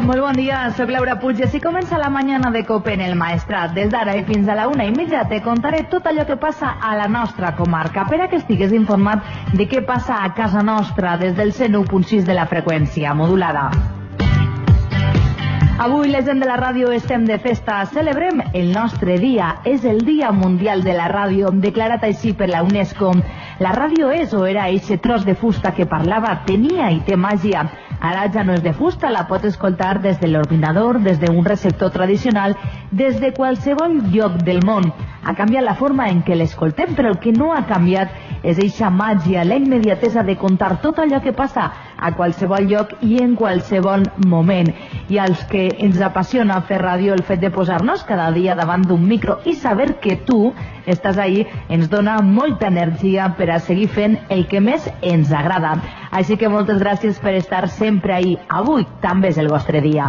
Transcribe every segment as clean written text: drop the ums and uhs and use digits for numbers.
Molt bon dia, soc Laura Puig i així comença la mañana de COPE en el Maestrat. Des d'ara i fins a la 1:30 te contaré tot allò que passa a la nostra comarca per a que estigues informat de què passa a casa nostra des del 101.6 de la freqüència modulada. Avui la gent de la ràdio estem de festa, celebrem el nostre dia, és el Dia Mundial de la Ràdio, declarat així per la UNESCO. La ràdio és o era eixe tros de fusta que parlava, tenia i té màgia. Ara ja no és de fusta, la pots escoltar des de l'ordinador, des d'un receptor tradicional, des de qualsevol lloc del món. Ha canviat la forma en què l'escoltem, però el que no ha canviat és eixa màgia, la immediatesa de contar tot allò que passa a qualsevol lloc i en qualsevol moment. I als que ens apassiona fer ràdio, el fet de posar-nos cada dia davant d'un micro i saber que tu estàs ahí ens dona molta energia per a seguir fent el que més ens agrada. Així que moltes gràcies per estar sempre ahí. Avui també és el vostre dia.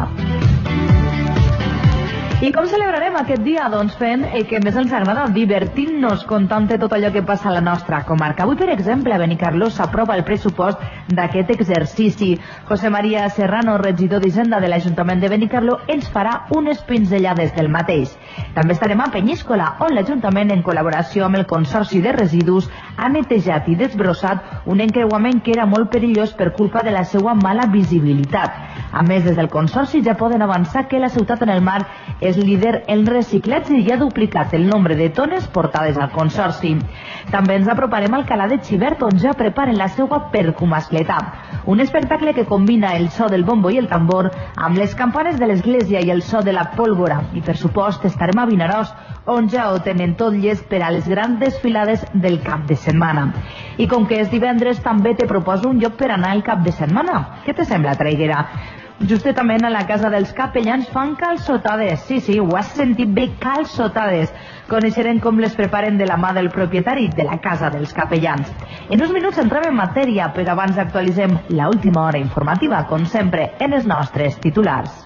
I com celebrarem aquest dia? Doncs fent el que més ens agrada, divertint-nos, contant tot allò que passa a la nostra comarca. Avui, per exemple, a Benicarló s'aprova el pressupost d'aquest exercici. José María Serrano, regidor d'Hisenda de l'Ajuntament de Benicarló, ens farà unes pinzellades del mateix. També estarem a Penyíscola, on l'Ajuntament, en col·laboració amb el Consorci de Residus, ha netejat i desbrossat un encreuament que era molt perillós per culpa de la seva mala visibilitat. A més, des del Consorci ja poden avançar que la ciutat en el mar és líder en reciclatge i ha duplicat el nombre de tones portades al Consorci. També ens aproparem al Calà de Xivert, on ja preparen la seva percumascleta, un espectacle que combina el so del bombo i el tambor amb les campanes de l'església i el so de la pólvora. I per supost estarem a Vinaròs, on ja ho tenen tot llest per a les grans desfilades del cap de setmana. I com que és divendres, també te proposo un lloc per anar el cap de setmana. Què te sembla, traiguera? Justament a la casa dels capellans fan calçotades. Sí, ho has sentit bé, calçotades. Coneixerem com les preparen de la mà del propietari de la casa dels capellans. En uns minuts entrem en matèria, però abans actualitzem l'última hora informativa, com sempre, en els nostres titulars.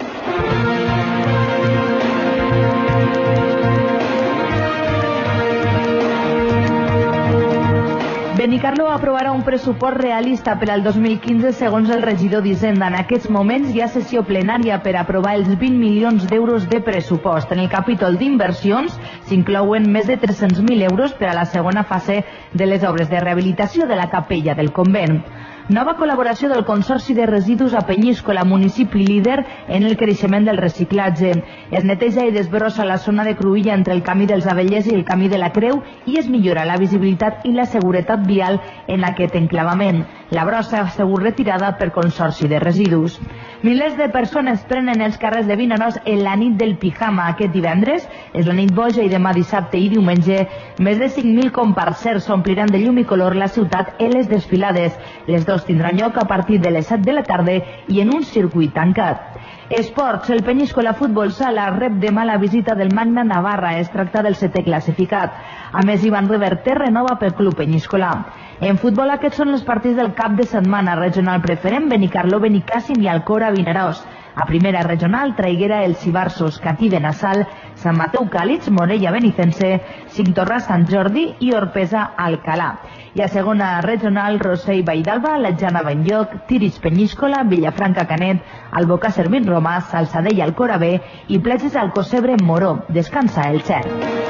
Benicarló aprovarà un pressupost realista per al 2015 segons el regidor d'Hisenda. En aquests moments hi ha sessió plenària per aprovar els 20 milions d'euros de pressupost. En el capítol d'inversions s'inclouen més de 300.000 euros per a la segona fase de les obres de rehabilitació de la capella del convent. Nova col·laboració del Consorci de Residus a Penyíscola, municipi líder en el creixement del reciclatge. Es neteja i desbrossa la zona de cruïlla entre el camí dels Avellers i el camí de la Creu i es millora la visibilitat i la seguretat vial en aquest enclavament. La brossa ha sigut retirada per Consorci de Residus. Milers de persones prenen els carrers de Vinaròs en la nit del pijama. Aquest divendres és la nit boja i demà dissabte i diumenge més de 5.000 comparcers s'ompliran de llum i color la ciutat en les desfilades. Les dos tindran lloc a partir de les 7 de la tarda i en un circuit tancat. Esports, el Penyíscola Futbol Sala rep demà la visita del Magna Navarra. Es tracta del 7è classificat. A més, Ivan Reverter renova pel Club Penyíscola. En futbol, aquests són els partits del cap de setmana. Regional preferent, Benicarló, Benicàssim i Alcora, Vinaròs. A primera regional, Traiguera, Els Cibarsos, Catí, Benassal, Sant Mateu, Càlix, Morella, Benicense, Cinctorrà, Sant Jordi i Orpesa, Alcalà. I a segona regional, Rossell, Valldalba, Latjana, Benlloc, Tiris, Penyíscola, Villafranca, Canet, Albocàsser, Vinromà, Salsadell, Alcora B i Platges, Alcocebre, Moró. Descansa el cel.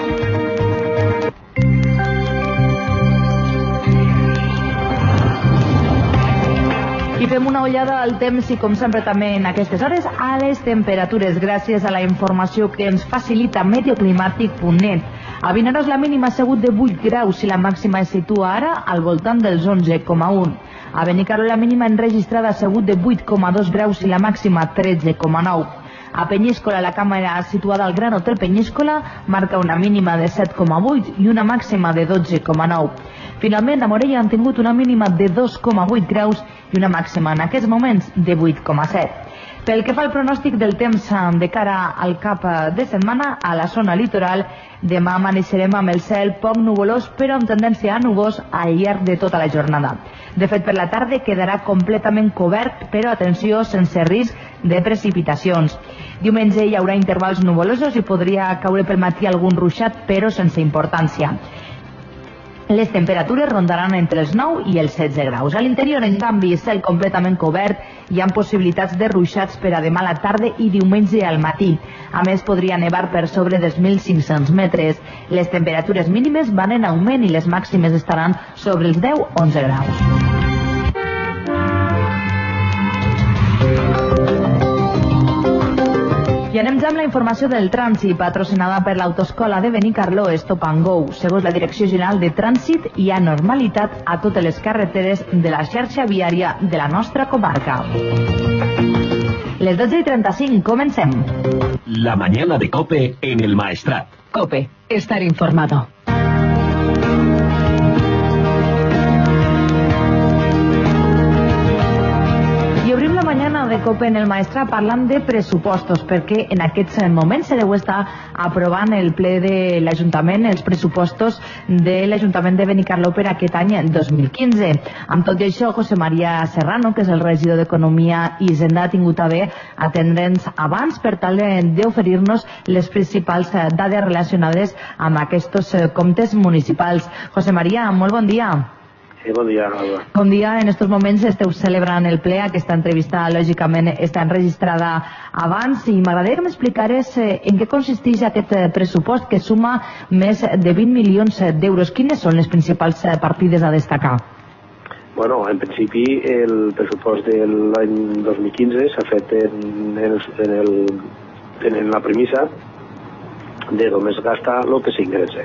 I fem una ullada al temps i, com sempre també en aquestes hores, a les temperatures, gràcies a la informació que ens facilita meteoclimàtic.net. A Vinaròs la mínima ha sigut de 8 graus i la màxima es situa ara al voltant dels 11,1. A Benicarló la mínima enregistrada ha sigut de 8,2 graus i la màxima 13,9. A Penyíscola la càmera situada al Gran Hotel Penyíscola marca una mínima de 7,8 i una màxima de 12,9. Finalment, a Morella han tingut una mínima de 2,8 graus i una màxima en aquests moments de 8,7. Pel que fa al pronòstic del temps de cara al cap de setmana, a la zona litoral, demà amaneixerem amb el cel poc nuvolós, però amb tendència a nuvós al llarg de tota la jornada. De fet, per la tarda quedarà completament cobert, però atenció, sense risc de precipitacions. Diumenge hi haurà intervals nuvolosos i podria caure pel matí algun ruixat, però sense importància. Les temperatures rondaran entre els 9 i els 16 graus. A l'interior, en canvi, cel completament cobert. Hi ha possibilitats de ruixats per a demà a la tarda i diumenge al matí. A més, podria nevar per sobre dels 1.500 metres. Les temperatures mínimes van en augment i les màximes estaran sobre els 10-11 graus. I anem ja amb la informació del trànsit, patrocinada per l'autoescola de Benicarló Stop and Go. Segons la Direcció General de Trànsit, hi ha normalitat a totes les carreteres de la xarxa viària de la nostra comarca. Les 12:35, comencem. La mañana de COPE en el Maestrat. COPE, estar informado. I obrim la mañana de COPE en el Maestrat parlant de pressupostos, perquè en aquests moments se deu estar aprovant el ple de l'Ajuntament els pressupostos de l'Ajuntament de Benicarló per aquest any 2015. Amb tot i això, José María Serrano, que és el regidor d'Economia i Hisenda, ha tingut a bé atendre'ns abans per tal d'oferir-nos les principals dades relacionades amb aquests comptes municipals. José María, molt bon dia. Sí, bon dia, Alba. Com dia, en aquests moments esteu celebrant el ple. Aquesta entrevista, lògicament, està enregistrada abans i m'agradaria que m'explicares en què consisteix aquest pressupost que suma més de 20 milions d'euros. Quines són les principals partides a destacar? Bueno, en principi, el pressupost de l'any 2015 s'ha fet en la premissa de només gasta el que s'ingressa.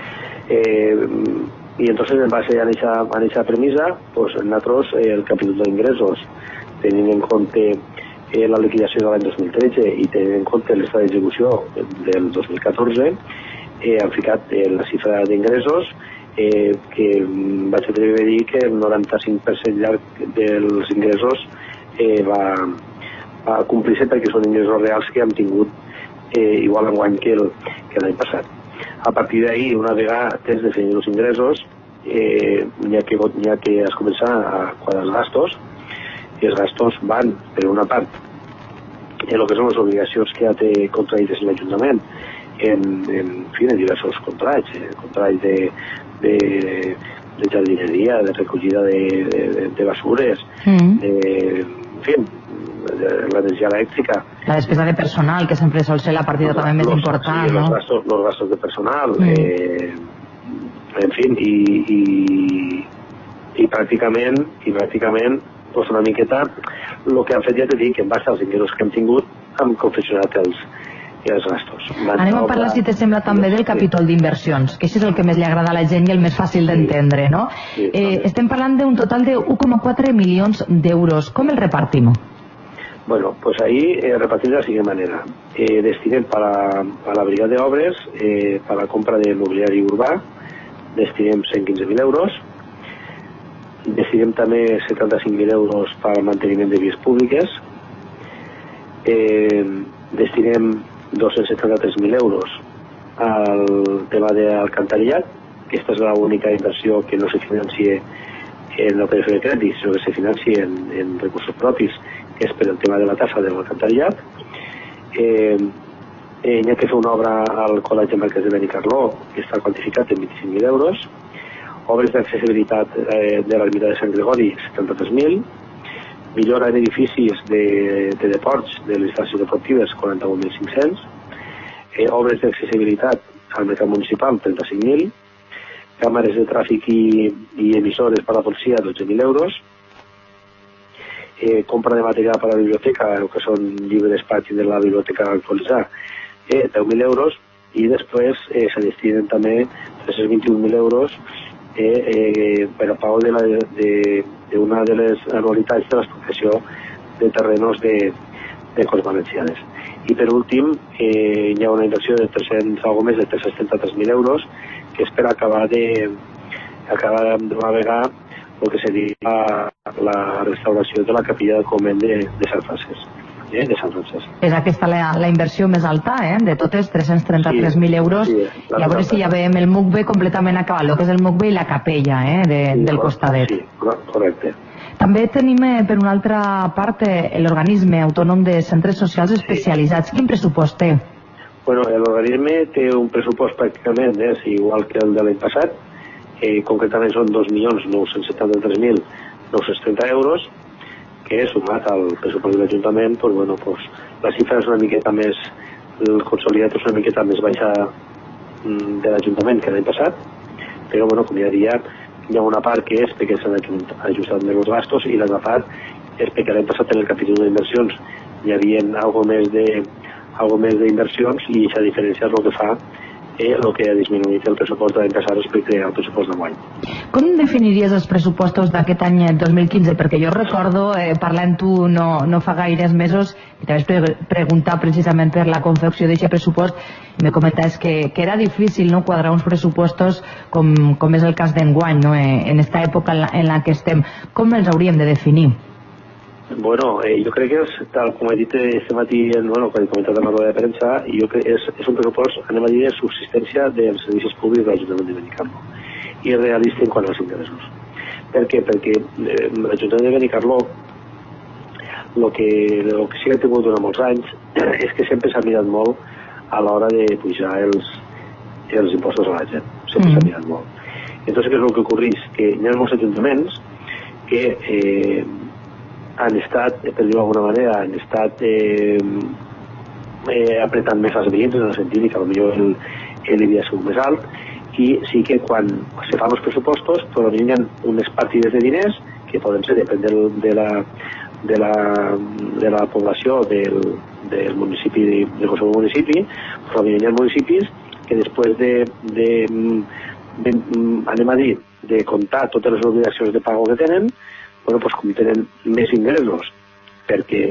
Y entonces en base a esa premisa, pues nosotros el capítol d'ingressos, tenint en compte la liquidació de l'any 2013 i tenint en compte l'estat d'execució del 2014, han ficat la xifra d'ingressos que vaig atreure a dir que el 95% llarg dels ingressos va complir-se perquè són ingressos reals que hem tingut igual enguany que l'any passat. A partir d'ahí, una vegada tens definit els ingressos, n'hi ha que has començat a quadrar els gastos, i els gastos van, per una part, en el que són les obligacions que ja té contraïdes l'Ajuntament, en diversos contrats de jardineria, de recollida de basures, l'energia elèctrica. La despesa de personal, que sempre sol ser la partida també més important, sí, no? Los gastos de personal, en fin, i pràcticament, pues una miqueta, el que han fet, ja t'he dit, que en base als ingressos que hem tingut, hem confeccionat els gastos. Anem a parlar, si te sembla, també del capítol d'inversions, que això és el que més li agrada a la gent i el més fàcil d'entendre, no? Estem parlant d'un total de 1,4 milions d'euros. Com el repartim? Bueno, pues ahí repartimos de la siguiente manera. Destinem para la brigada de obres, para la compra de mobiliari urbà, destinem 115.000 euros. Destinem també 75.000 euros per al manteniment de vies públiques. Destinem 273.000 euros al tema d'alcantarillat, que esta és l'única inversió que no se financie en l'operació de crèdit, sinó que se financie en recursos propis, que és per el tema de la taxa de l'alcantarillat. Hi ha que fer una obra al Col·legi de Mercats de Benicarló, que està quantificat en 25.000 euros. Obres d'accessibilitat de l'ermita de Sant Gregori, 73.000. Millora en edificis de deports de les instal·lacions deportives, 41.500. Obres d'accessibilitat al mercat municipal, 35.000. Càmeres de tràfic i emissores per a la policia, 12.000 euros. Compra de material per a la biblioteca, que són llibres pàgines de la biblioteca a actualitzar, 10.000 euros. I després se destinen també 321.000 euros per a pago d'una de les anualitats de l'expropiació de terrenos de Corts Valencianes. I per últim, hi ha una inversió de algo més de 333.000 euros, que és per acabar d'una vegada el que seria la restauració de la capella del convent de Sant Francesc. És aquesta la inversió més alta, de totes, 333.000 euros. Sí, i a veure si ja veiem el MUCB completament acabat, el que és el MUCB i la capella del costadet. Sí, correcte. També tenim, per una altra part, l'organisme autònom de centres socials especialitzats. Quin pressupost té? Bueno, l'organisme té un pressupost pràcticament igual que el de l'any passat, concretament són 2.973.930 euros, que sumat al pressupost de l'Ajuntament, doncs, bueno, doncs, la xifra és una miqueta més, el consolidat és una miqueta més baixa de l'Ajuntament que l'any passat, però bueno, com ja diria, hi ha una part que és perquè s'han ajustat més els gastos i l'altra part és perquè l'any passat en el capítol d'inversions hi havia algo més d'inversions i aquesta diferència és el que fa el que ha disminuït el pressupost de l'any passat respecte al pressupost d'enguany. Com definiries els pressupostos d'aquest any 2015? Perquè jo recordo, parlant tu no fa gaires mesos, que te vaig preguntar precisament per la confecció d'aquest pressupost i me comentaves que era difícil, no, quadrar uns pressupostos com és el cas d'enguany, no, en esta època en la que estem. Com els hauríem de definir? Bueno, jo crec que és, tal com he dit este matí, quan he comentat en la roda de premsa, jo crec que és un pressupost, anem a dir, de subsistència dels servicis públics de l'Ajuntament de Benicarló i realista en quant als ingressos. Per què? Perquè l'Ajuntament de Benicarló el que sí que ha tingut durant molts anys és que sempre s'ha mirat molt a l'hora de pujar els impostos a la gent. Sempre s'ha mirat molt. Entonces, què és el que ocorreix? Que hi ha molts ajuntaments que han estat, per dir-ho d'alguna manera, han estat apretant més les veïns en el sentit que potser el havia sigut més alt, i sí que quan se fan els pressupostos però hi ha unes partides de diners que poden ser, depèn de la població del municipi, del qualsevol municipi, però hi ha municipis que després anem a dir, de comptar totes les obligacions de pago que tenen, bueno, pues com tenen més ingressos perquè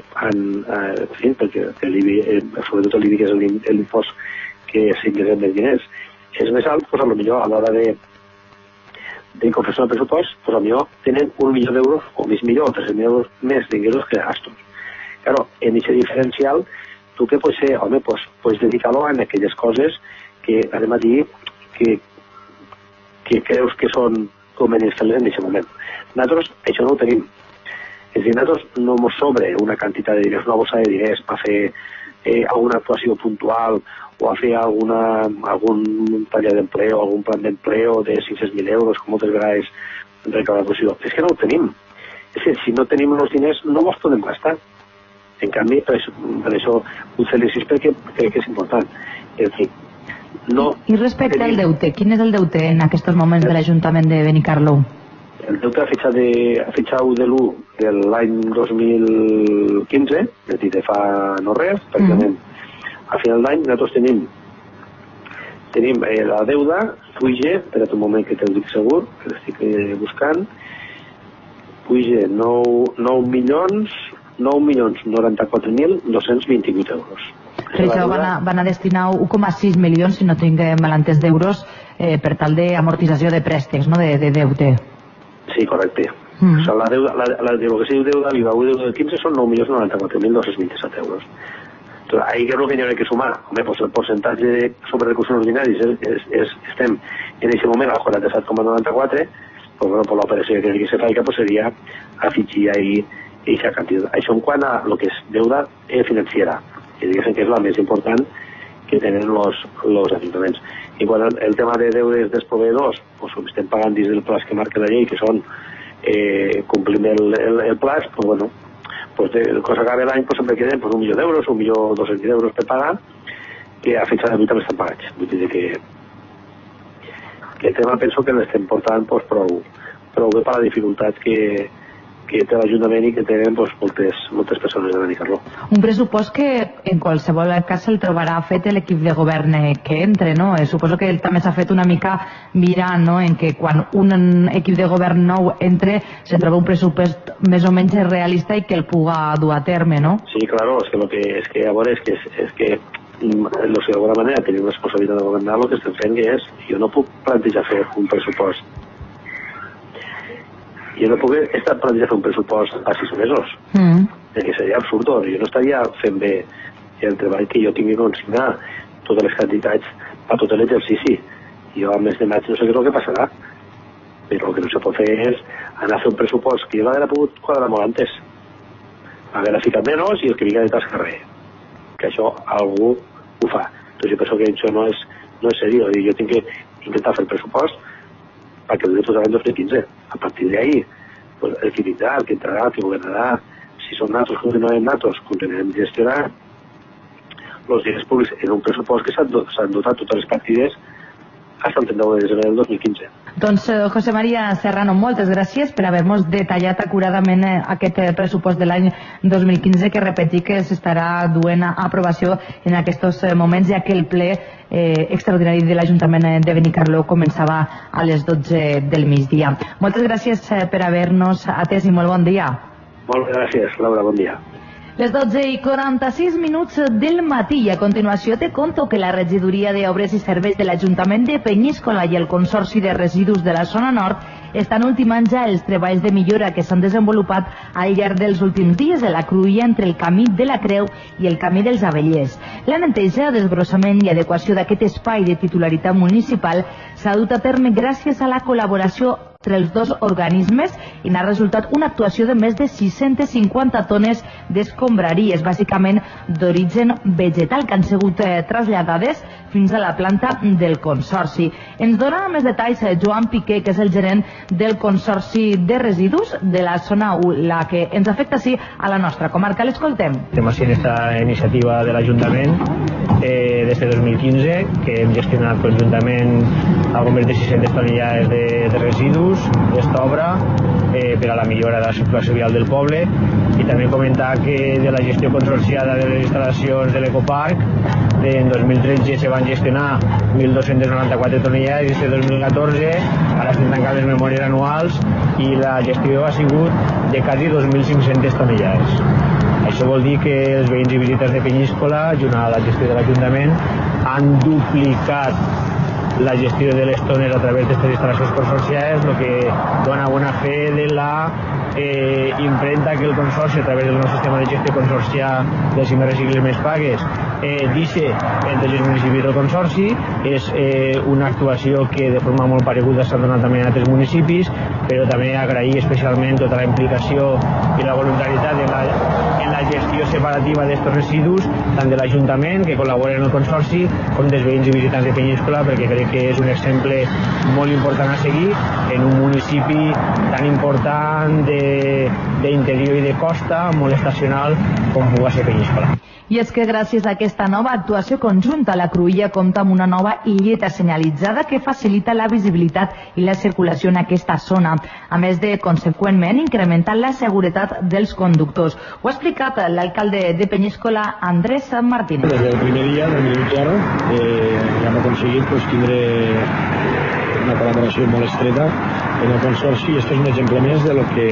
sobretot l'IBI, que és l'impost que s'ingressen més diners, és més alt, doncs potser a l'hora de confeccionar el pressupost, doncs potser tenen 1 milió d'euros o més milió, o 300.000 euros més d'ingressos que de gastos. Claro, en aquest diferencial, tu què pots fer? Home, pues dedicar-lo a aquelles coses que, anem a dir, que creus que són convenients fer-les en aquest moment. Nosaltres això no ho tenim. És a dir, nosaltres no ens sobre una quantitat de diners, una bossa de diners per fer alguna actuació puntual o a fer algun taller d'empleo, algun plan d'empleo de 500.000 euros, com moltes vegades recaudació. És que no ho tenim. És que si no tenim els diners no els podem gastar. En canvi, per això ho felicito perquè crec que és important. És a dir, no... I respecte al deute, quin és el deute en aquests moments de l'Ajuntament de Benicarló? El deute a fecha de l'1 de l'any 2015, és a dir, de fa no res, pràcticament a final d'any, nosaltres tenim la deuda, puja, espera't un moment que te'l dic segur, que l'estic buscant, puja 9.094.228 euros. Per això van a destinar 1,6 milions, si no tinc malentès, d'euros per tal d'amortització de préstecs, no, de deute. Sí, correcte. O sigui, la deuda, el que se diu deuda viva, deuda del 15 són 9.094.227 euros. Entonces, ahí que és el que hi ha que sumar. Home, pues el percentatge sobre recursos ordinaris estem en aquest moment al 47,94, pues bueno, por l'operació que se fa, pues seria afegir ahí aquesta quantitat. Això en quant a lo que és deuda financiera, que diguéssim que és la més important que tenen els ajuntaments. I quan el tema de deudes dels proveïdors, pues, estem pagant dins del plaç que marca la llei, que són complim el plaç, pues, bueno, pues, quan s'acabi l'any pues, sempre queden pues, 1 milió d'euros, 1.200.000 euros per pagar, que a fecha d'avui també estan pagats. Vull dir que el tema penso que l'estem portant pues, prou bé per la dificultat que té l'Ajuntament i que tenen pues, moltes persones de Benicarló. Un pressupost que en qualsevol cas se'l trobarà fet l'equip de govern que entre, no? Suposo que també s'ha fet una mica mirant, no?, en que quan un equip de govern nou entre se troba un pressupost més o menys realista i que el puga dur a terme, no? Sí, claro, és que d'alguna manera tenim responsabilitat de governar, el que estem fent que és, jo no puc plantejar fer un pressupost. Jo no puc estar plantejant fer un pressupost a 6 mesos, perquè seria absurd. Jo no estaria fent bé el treball que jo tingui que consignar totes les quantitats a tot l'exercici. Jo al mes de maig no sé què és el que passarà, però el que no se pot fer és anar a fer un pressupost que jo l'haguera pogut quadrar molt antes. Haguera ficat menys i el que vinga de tas carrer. Que això algú ho fa. Doncs jo penso que això no és seriós. Jo tinc que intentar fer el pressupost perquè dure tot l'any 2015. A partir d'ahí, pues, el que vindrà, el que entrarà, el que governarà, si són natos, continuarem natos, continuarem gestionant els diners públics en un pressupost que s'han dotat totes les partides fins al 31 de desembre del 2015. Doncs, José María Serrano, moltes gràcies per haver-nos detallat acuradament aquest pressupost de l'any 2015, que repetir que s'estarà duent a aprovació en aquests moments, ja que el ple extraordinari de l'Ajuntament de Benicarló començava a les 12 del migdia. Moltes gràcies per haver-nos atès i molt bon dia. Moltes gràcies, Laura, bon dia. Les 12:46 del matí, i a continuació te conto que la Regidoria d'Obres i Serveis de l'Ajuntament de Penyíscola i el Consorci de Residus de la Zona Nord estan ultimant ja els treballs de millora que s'han desenvolupat al llarg dels últims dies de la cruïlla entre el Camí de la Creu i el Camí dels Abellers. La neteja, desbrossament i adequació d'aquest espai de titularitat municipal s'ha dut a terme gràcies a la col·laboració entre els dos organismes i n'ha resultat una actuació de més de 650 tones d'escombraries, bàsicament d'origen vegetal, que han sigut traslladades fins a la planta del Consorci. Ens dona més detalls Joan Piqué, que és el gerent del Consorci de Residus de la zona 1, la que ens afecta sí a la nostra comarca. L'escoltem. Estem fent aquesta iniciativa de l'Ajuntament des de 2015, que hem gestionat conjuntament algo més de 600 tonellades de residus d'esta obra per a la millora de la circulació vial del poble, i també comentar que de la gestió consorciada de les instal·lacions de l'Ecoparc en 2013 se van gestionar 1.294 tonellades, i des de 2014 ara estem tancant les memòries anuals i la gestió ha sigut de quasi 2.500 tonellades. Això vol dir que els veïns i visites de Penyíscola, junt a la gestió de l'Ajuntament, han duplicat la gestió de les tones a través d'aquestes instal·lacions consorciades, el que dona bona fe de la impremta que el Consorci, a través del nou sistema de gestió consorcià dels Si Més Recicles Més Pagues, deixa entre els municipis del Consorci. És una actuació que de forma molt pareguda s'ha donat també en altres municipis, però també agrair especialment tota la implicació i la voluntarietat en la gestió separativa d'aquests residus, tant de l'Ajuntament, que col·labora en el Consorci, com dels veïns i visitants de Penyíscola, perquè crec que és un exemple molt important a seguir en un municipi tan important d'interior i de costa, molt estacional com pugui ser Penyíscola. I és que gràcies a aquesta nova actuació conjunta, la cruïlla compta amb una nova illeta senyalitzada que facilita la visibilitat i la circulació en aquesta zona, a més de, conseqüentment, incrementar la seguretat dels conductors. Ho ha explicat l'alcalde de Penyíscola, Andrés Martínez. Des del primer dia, del minut zero, ja hem aconseguit tindre una col·laboració molt estreta en el Consorci. Aquest és un exemple més de lo que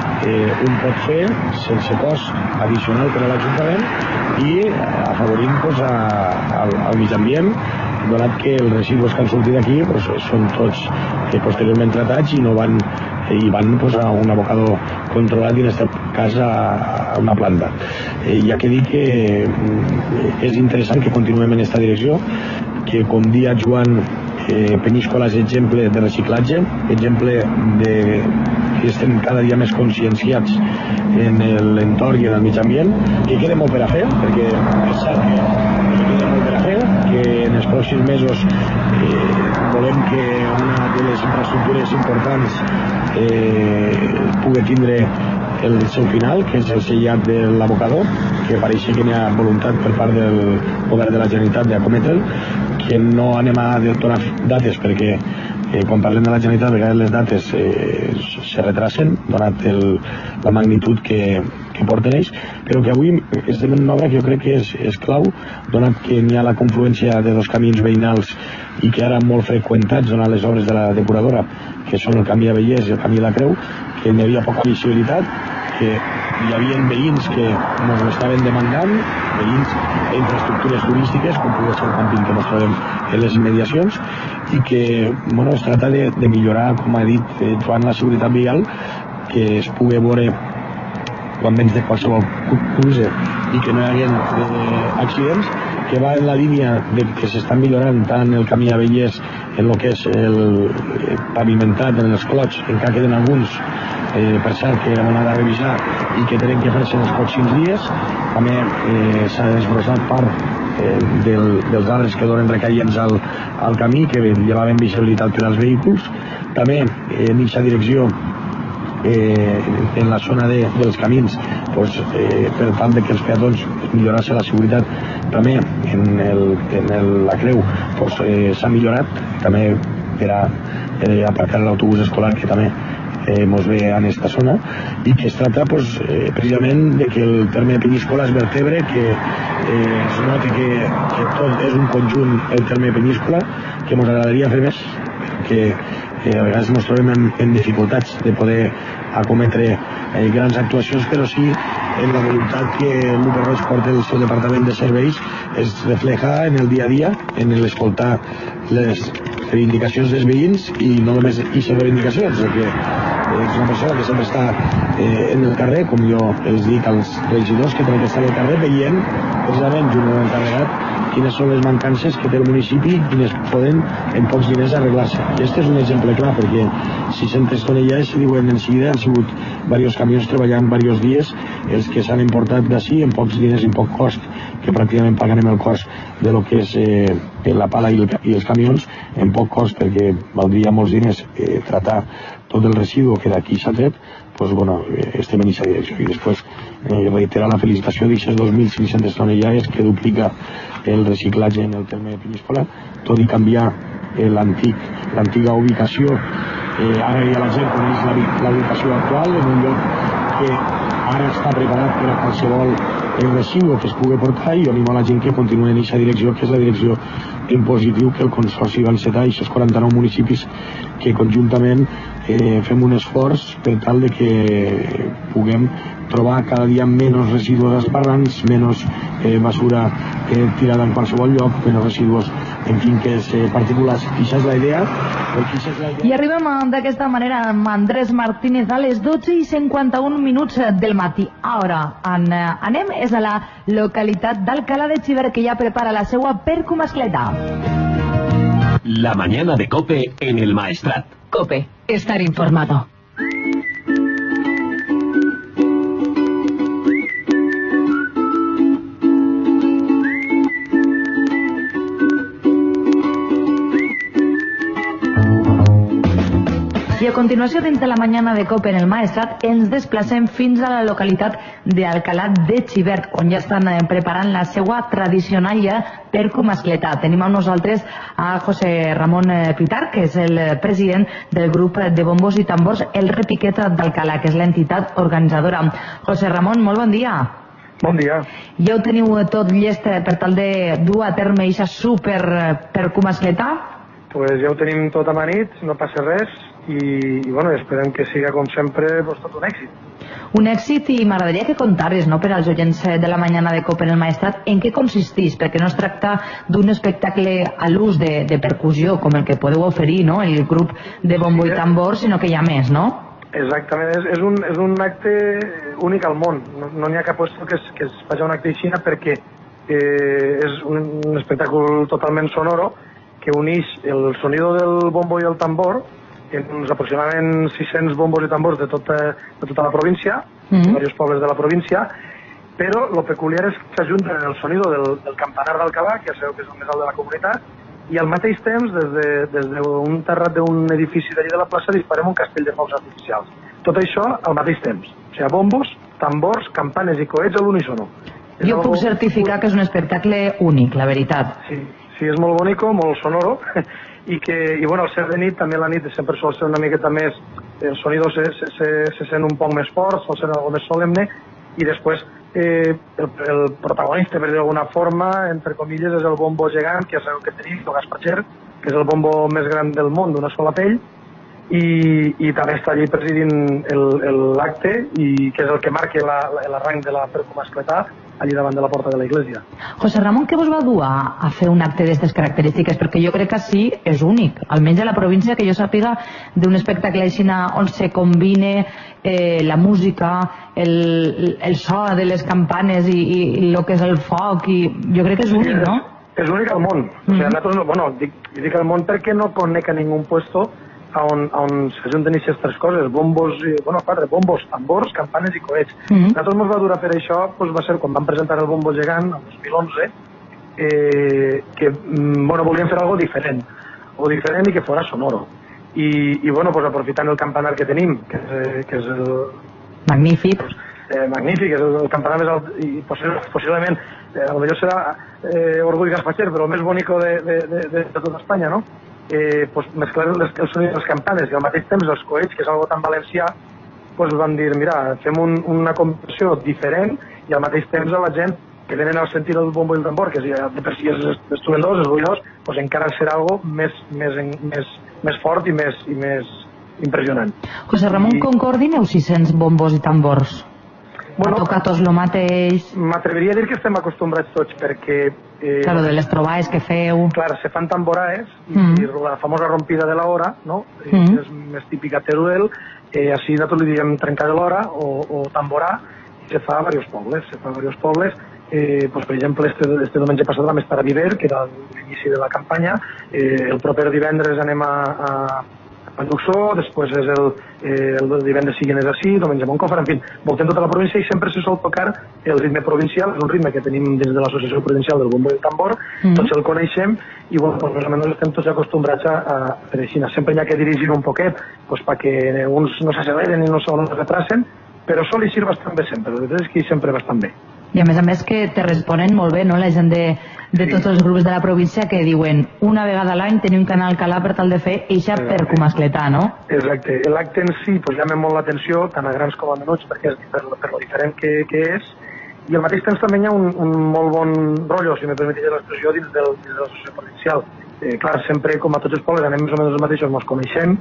un pot fer sense cost addicional per a l'Ajuntament i afavorint al mig ambient, donat que els residus que han sortit d'aquí són tots posteriorment tratats i no van a un abocador controlat, i en aquest cas a una planta. Ja que dic que és interessant que continuem en aquesta direcció, que com dia Joan, Penyíscola és exemple de reciclatge, exemple de que estem cada dia més conscienciats en l'entorn i en el mig ambient, que queda molt per a fer, perquè és cert que queda molt per a fer, que en els pròxims mesos volem que una de les infraestructures importants pugui tindre el seu final, que és el sellat de l'abocador, que pareix que hi ha voluntat per part del govern de la Generalitat d'acometre'l, que no anem a donar dates perquè quan parlem de la Generalitat a vegades les dates se retrasen donat la magnitud que porten ells, però que avui estem en una obra que jo crec que és clau, donat que n'hi ha la confluència de dos camins veïnals i que ara molt freqüentats donant les obres de la depuradora, que són el Camí Abellers i el Camí de la Creu, que n'hi havia poca visibilitat, que hi havia veïns que ens estaven demandant, veïns d'infraestructures turístiques, com pugui ser el càmping que ens trobem en les immediacions, i que es tracta de millorar, com ha dit Joan, la seguretat vial, que es pugui veure quan vens de qualsevol cruise i que no hi hagi accidents, que va en la línia de que s'estan millorant tant el Camí Abellers en el que és el pavimentat, en els clots, encara queden alguns per cert que hem anat a revisar i que tenen que fer-se en els pròxims dies. També s'ha desbrossat part dels arbres que donen recaients al camí, que llevaven visibilitat per als vehicles. També en aquesta direcció, en la zona dels camins, per tal que els peatons millorassin la seguretat, també en la creu s'ha millorat, també per a aparcar l'autobús escolar, que també mos ve en esta zona, i que es tracta precisament de que el terme de Peníscola es vertebre, que es noti que tot és un conjunt, el terme de Peníscola, que mos agradaria fer més, perquè a vegades ens trobem en dificultats de poder acometre grans actuacions, però sí en la voluntat que l'Uber Roig porta el seu departament de serveis es refleja en el dia a dia, en l'escoltar les reivindicacions dels veïns, i no només aquestes reivindicacions, que és una persona que sempre està en el carrer, com jo els dic als regidors, que tenen que estar al carrer veient precisament junt amb l'encarregat quines són les mancances que té el municipi i quines poden en pocs diners arreglar-se. Aquest és un exemple clar, perquè 600 tonellades, si diuen en seguida, han sigut diversos camions treballant diversos dies, els que s'han importat d'ací en pocs diners i en poc cost, que pràcticament pagarem el cost de lo que és la pala i els camions en poc cost, perquè valdria molts diners tratar tot el residu que d'aquí s'ha tret. Estem en aquesta direcció. I després reiterar la felicitació d'aixes 2.500 tonellades que duplica el reciclatge en el terme de Peníscola, tot i canviar l'antiga ubicació. Ara ja la gent coneix la ubicació actual, en un lloc que ara està preparat per a qualsevol residu que es pugui portar, i animo a la gent que continuï en aquesta direcció, que és la direcció en positiu que el Consorci va encetar, aquests 49 municipis que conjuntament fem un esforç per tal de que puguem trobar cada dia menys residus als barrancs, menys basura tirada en qualsevol lloc, menys residus en finques particulars. Aquesta és la idea. I arribem d'aquesta manera amb Andrés Martínez a les 12:51 del matí. Ara anem és a la localitat d'Alcalá de Xivert, que ja prepara la seva percomascleta. La mañana de COPE en el Maestrat. COPE, estar informado. I a continuació, dins de la mañana de COPE en el Maestrat, ens desplacem fins a la localitat d'Alcalá de Xivert, on ja estan preparant la seva tradicional percomascleta. Tenim amb nosaltres a José Ramón Pitar, que és el president del grup de bombos i tambors El Repiquet d'Alcalá, que és l'entitat organitzadora. José Ramón, molt bon dia. Bon dia. Ja ho teniu tot llest per tal de dur a terme aquesta super percomascleta? Pues ja ho tenim tot amanit, no passa res, i esperem que siga, com sempre, tot un èxit. Un èxit, i m'agradaria que contares, per als oients de la mañana de COPE en el Maestrat, en què consisteix, perquè no es tracta d'un espectacle a l'ús de percussió, com el que podeu oferir, el grup de bombo i tambor, sinó que hi ha més, no? Exactament, és un acte únic al món. No n'hi ha cap lloc que es faci un acte així, perquè és un espectacle totalment sonoro que uneix el sonido del bombo i el tambor en uns aproximadament 600 bombos i tambors de tota la província, de diversos pobles de la província, però el peculiar és que s'ajunten el sonido del campanar d'Alcalá, que ja sabeu que és el més alt de la comunitat, i al mateix temps, des d'un terrat d'un edifici d'allí de la plaça, disparem un castell de focs artificials. Tot això al mateix temps. O sigui, bombos, tambors, campanes i coets a l'unísono. Jo puc certificar que és un espectacle únic, la veritat. Sí, és molt bonico, molt sonoro, i al ser de nit, també la nit sempre sol ser una miqueta més, el sonido se sent un poc més fort, sol ser algo més solemne, i després el protagonista, per dir d'alguna forma, entre comilles, és el bombo gegant, que ja sabeu que tenim, el Gasparger, que és el bombo més gran del món, d'una sola pell, i també està allí presidint l'acte, i que és el que marca l'arranc de la percomascleta allí davant de la porta de la iglesia. José Ramón, què vos va dur a fer un acte d'aquestes característiques? Perquè jo crec que sí, és únic, almenys a la província, que jo sàpiga d'un espectacle així on se combine la música, el so de les campanes i el que és el foc, i jo crec que és únic, no? És únic al món. O sigui, nosaltres, dic al món perquè no conec a ningú puesto on s'ajunten aquestes tres coses, bombos, bombos, tambors, campanes i coets. Nosaltres ens va durar per això, va ser quan vam presentar el bombo gegant, el 2011, que volien fer algo diferent i que fora sonoro. I pues aprofitant el campanar que tenim, que és el... Magnífic. Magnífic, és el campanar més alt i possiblement, potser serà Orgull Gaspacher, però el més bonico de tota Espanya, no? Pues mesclar els sonidos de les campanes i al mateix temps els coets, que és algo tan valencià, pues van dir, mira, fem una composició diferent i al mateix temps a la gent que tenen el sentit del bombo i el tambor, que de per si és estuendós, és ruïdós, pues encara serà algo més fort i més impressionant. José Ramon, concordineu 600 bombos i tambors? Ha tocat tots el mateix? M'atreviria a dir que estem acostumbrats tots, perquè... Claro, de les trobades que feu... Clar, se fan tamboraes, i la famosa rompida de l'hora, no? És més típica a Teruel, així nosaltres li diem trencar de l'hora o tamborà, i se fa a diversos pobles. Pues, per exemple, este diumenge passat vam estar a Viver, que era l'inici de la campanya. El proper divendres anem a Lluçó, després és el divendres siguin és així, diumenge a Montcofar, en fi, voltem tota la província i sempre se sol tocar el ritme provincial, és un ritme que tenim dins de l'Associació Provincial del Bombo i el Tambor, tots el coneixem i pues, més o menys estem tots acostumbrats a fer així. Sempre hi ha que dirigir un poquet pues, perquè uns no s'acceleren i no es retracen, però sol eixir bastant bé sempre, la veritat és que sempre bastant bé. I a més que te responen molt bé, no?, la gent de tots els grups de la província que diuen una vegada a l'any tenim que anar al Alcalà per tal de fer eixa percumascletà, no? Exacte. L'acte en si pues, llama molt l'atenció, tant a grans com a menuts, perquè és per lo diferent que és, i al mateix temps també hi ha un molt bon rotllo, si me permeteix l'expressió, dins de l'associació provincial. Clar, sempre, com a tots els pobles, anem més o menys els mateixos, ens coneixem,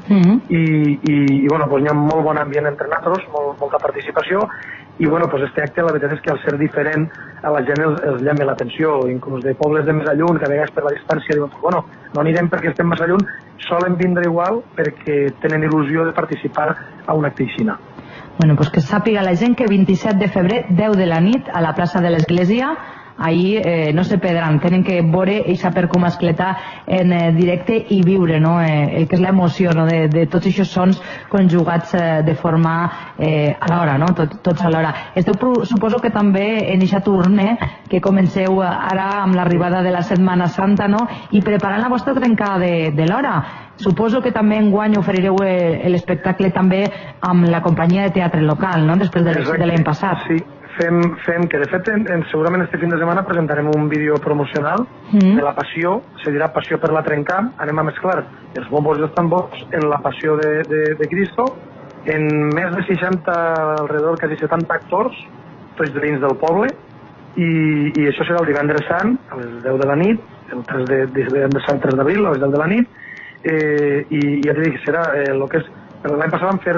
i bueno, pues, hi ha molt bon ambient entre nosaltres, molta participació, i bueno, pues este acte la veritat és que al ser diferent a la gent els llama l'atenció, inclús de pobles de més lluny, que a vegades per la distància diuen, bueno, no anirem perquè estem massa lluny, solen vindre igual perquè tenen il·lusió de participar a un acte així. Bueno, pues que sàpiga la gent que 27 de febrer, 10 de la nit, a la plaça de l'Església, ahí no se perdran, tenen que veure eixa percumascletà en directe i viure, no?, el que és l'emoció, no?, de tots aquests sons conjugats de forma alhora, no?, tots alhora. Suposo que també en eixa turne que comenceu ara amb l'arribada de la Setmana Santa, no?, i preparant la vostra trencada de l'hora. Suposo que també enguany oferireu l'espectacle també amb la companyia de teatre local, no?, després de l'èxit de l'any passat. Sí. Fem que de fet segurament este fin de setmana presentarem un vídeo promocional de la passió, se dirà Passió per la Trencà. Anem a mesclar els bombos i els tambors en la passió de Cristo, en més de 60, alrededor quasi 70 actors, tots veïns del poble, i això serà el divendres sant a les 10 de la nit, el divendres sant 3 d'abril a les 10 de la nit, i ja t'he dit que serà el que és... L'any passat vam fer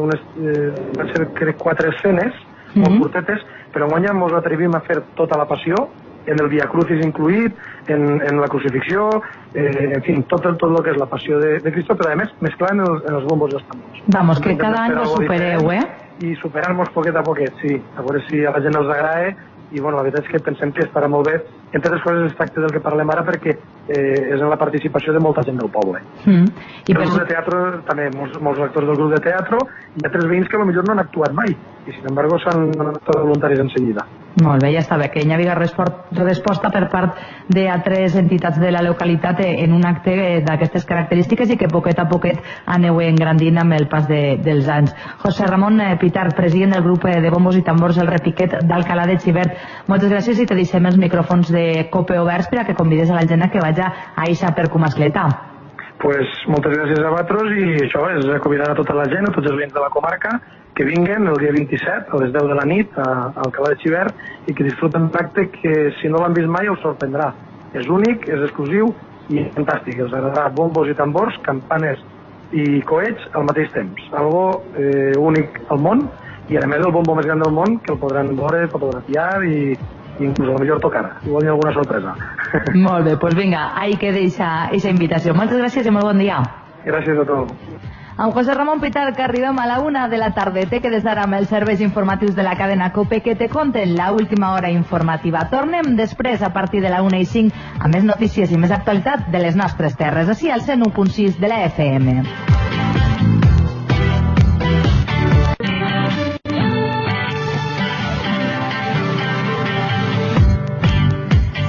van ser crec 4 escenes molt curtetes, però enguany ens atrevim a fer tota la passió, en el Via Crucis incluït, en la crucifixió, en fi, tot el que és la passió de Cristo, però a més mesclant els bombos i els tambors. Vamos, que cada any ho supereu, I superant-nos poquet a poquet, sí, a veure si a la gent els agrada, i bueno, la veritat és que pensem que estarà molt bé. Entre altres coses es tracta del que parlem ara perquè és en la participació de molta gent del poble. El grup de teatre, també molts actors del grup de teatre, i altres veïns que potser no han actuat mai, i sin embargo s'han estat voluntaris en seguida. Molt bé, ja està bé, que hi havi resposta per part d'altres entitats de la localitat en un acte d'aquestes característiques i que poquet a poquet aneu engrandint amb el pas dels anys. José Ramon Pitar, president del grup de bombos i tambors El Repiquet d'Alcalà de Xivert, moltes gràcies i te deixem els micròfons de COPE oberts per a que convides a la gent que vaja a eixa percumascletà. Pues moltes gràcies a vosaltres i això és convidar a tota la gent, a tots els veïns de la comarca, que vinguen el dia 27 a les 10 de la nit a Alcalà de Xivert i que disfruten un acte que si no l'han vist mai els sorprendrà. És únic, és exclusiu i és fantàstic. Els agradarà bombos i tambors, campanes i coets al mateix temps. Algo únic al món i a més el bombo més gran del món que el podran veure, fotografiar i inclús a lo millor tocar. Igual hi ha alguna sorpresa. Molt bé, doncs vinga, ahí queda eixa invitació. Moltes gràcies i molt bon dia. Gràcies a tots. Amb José Ramon Pitar, que arribem a la 1 de la tarda. Te quedes ara amb els serveis informatius de la cadena COPE que te conten la última hora informativa. Tornem després a partir de la 1:05 amb més notícies i més actualitat de les nostres terres, així al 101.6 de la FM.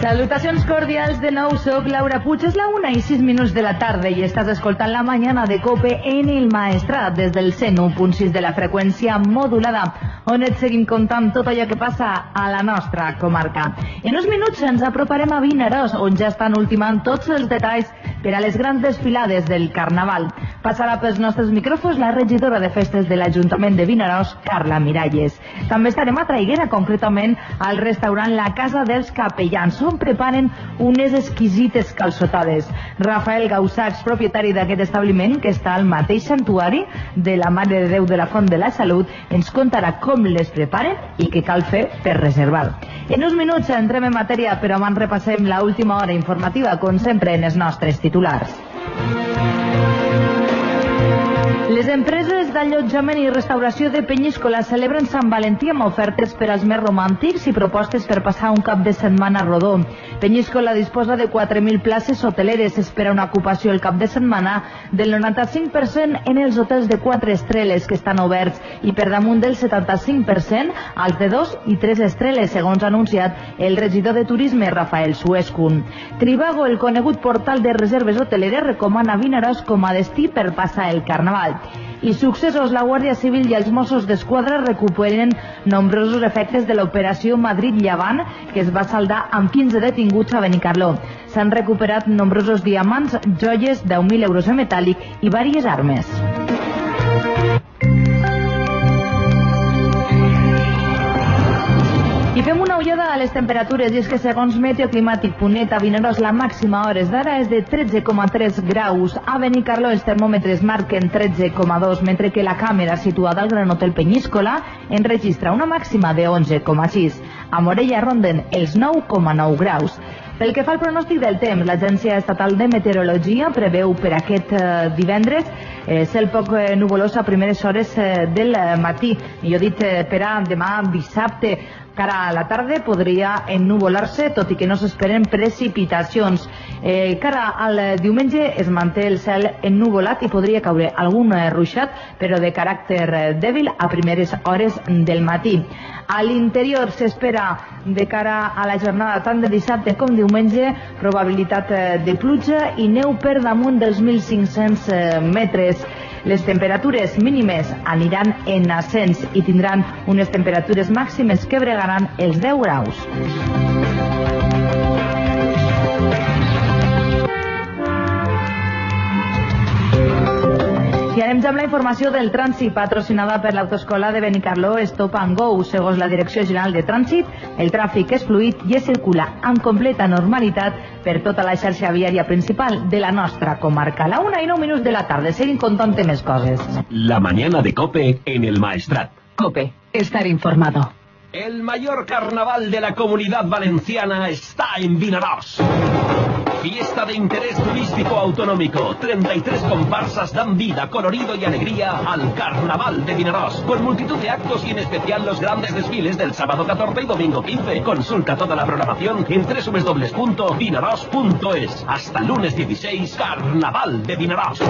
Salutacions cordials, de nou soc Laura Puig, és la 1:06 de la tarda i estàs escoltant la mañana de COPE en el Maestrat des del 101.6 de la freqüència modulada, on et seguim contant tot allò que passa a la nostra comarca. En uns minuts ens aproparem a Vinaròs, on ja estan ultimant tots els detalls per a les grans desfilades del Carnaval. Passarà pels nostres micròfons la regidora de festes de l'Ajuntament de Vinaròs, Carla Miralles. També estarem a Traiguera, concretament al restaurant La Casa dels Capellans, on preparen unes exquisites calçotades. Rafael Gaussacs, propietari d'aquest establiment, que està al mateix santuari de la Mare de Déu de la Font de la Salut, ens contarà com les preparen i què cal fer per reservar. En uns minuts entrem en matèria, però abans repassem l'última hora informativa, com sempre, en els nostres titulars. Les empreses d'allotjament i restauració de Penyíscola celebren Sant Valentí amb ofertes per als més romàntics i propostes per passar un cap de setmana rodó. Penyíscola disposa de 4.000 places hoteleres, espera una ocupació el cap de setmana del 95% en els hotels de 4 estreles que estan oberts i per damunt del 75% als de 2 i 3 estreles, segons ha anunciat el regidor de Turisme, Rafael Suescun. Trivago, el conegut portal de reserves hoteleres, recomana Vinaròs com a destí per passar el Carnaval. I successos, la Guàrdia Civil i els Mossos d'Esquadra recuperen nombrosos efectes de l'operació Madrid-Llevant, que es va saldar amb 15 detinguts a Benicarló. S'han recuperat nombrosos diamants, joies, 10.000 euros en metàl·lic i vàries armes. I fem una ullada a les temperatures, i és que segons Meteoclimàtic.net, a Vinaròs la màxima a hores d'ara és de 13,3 graus. A Benicarló els termòmetres marquen 13,2, mentre que la càmera situada al Gran Hotel Penyíscola enregistra una màxima de 11,6. A Morella ronden els 9,9 graus. Pel que fa al pronòstic del temps, l'Agència Estatal de Meteorologia preveu per aquest divendres cel poc nuvolós a primeres hores del matí. Jo he dit per a demà dissabte. Cara a la tarda podria ennuvolar-se, tot i que no s'esperen precipitacions. Cara al diumenge es manté el cel ennuvolat i podria caure algun ruixat, però de caràcter dèbil a primeres hores del matí. A l'interior s'espera, de cara a la jornada tant de dissabte com diumenge, probabilitat de pluja i neu per damunt dels 1.500 metres. Les temperatures mínimes aniran en ascens i tindran unes temperatures màximes que bregaran els 10 graus. I anem ja amb la informació del trànsit, patrocinada per l'autoescola de Benicarló Stop and Go. Segons la Direcció General de Trànsit, el tràfic és fluid i es circula amb completa normalitat per tota la xarxa viària principal de la nostra comarca. A la 1:09 de la tarda, seguim contant més coses. La mañana de COPE en el Maestrat. COPE, estar informado. El mayor carnaval de la Comunidad Valenciana está en Vinaròs. Fiesta de interés turístico autonómico. 33 comparsas dan vida, colorido y alegría al Carnaval de Vinaròs, con multitud de actos y en especial los grandes desfiles del sábado 14 y domingo 15. Consulta toda la programación en www.vinaròs.es. Hasta el lunes 16, Carnaval de Vinaròs.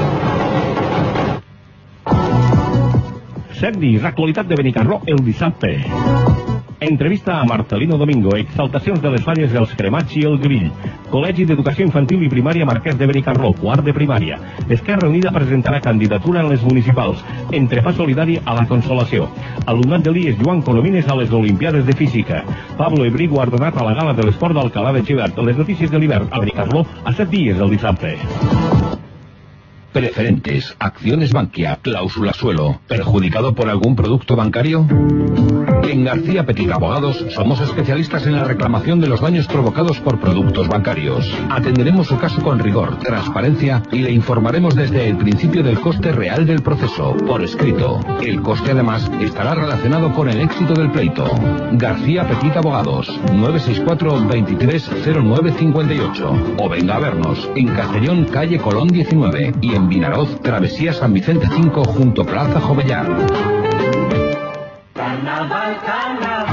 Sergi, l'actualitat de Benicarló el dissabte. Entrevista a Marcelino Domingo, exaltacions de les falles dels cremats i el grill. Col·legi d'Educació Infantil i Primària Marquès de Benicarló, quart de primària. Esquerra Unida presentarà candidatura en les municipals. Entrepà solidari a la Consolació. Alumnat de l'IES Joan Coromines a les Olimpiades de Física. Pablo Ebrí guardonat a la gala de l'esport d'Alcalá de Xivert. Les notícies de l'hivern a Benicarló a 7 dies el dissabte. Preferentes, acciones Bankia, cláusula suelo, ¿perjudicado por algún producto bancario? En García Petit Abogados somos especialistas en la reclamación de los daños provocados por productos bancarios. Atenderemos su caso con rigor, transparencia y le informaremos desde el principio del coste real del proceso, por escrito. El coste además estará relacionado con el éxito del pleito. García Petit Abogados, 964 230958. O venga a vernos en Castellón, calle Colón 19 y en Vinaròs, Travesía San Vicente 5 junto Plaza Jovellar. Per al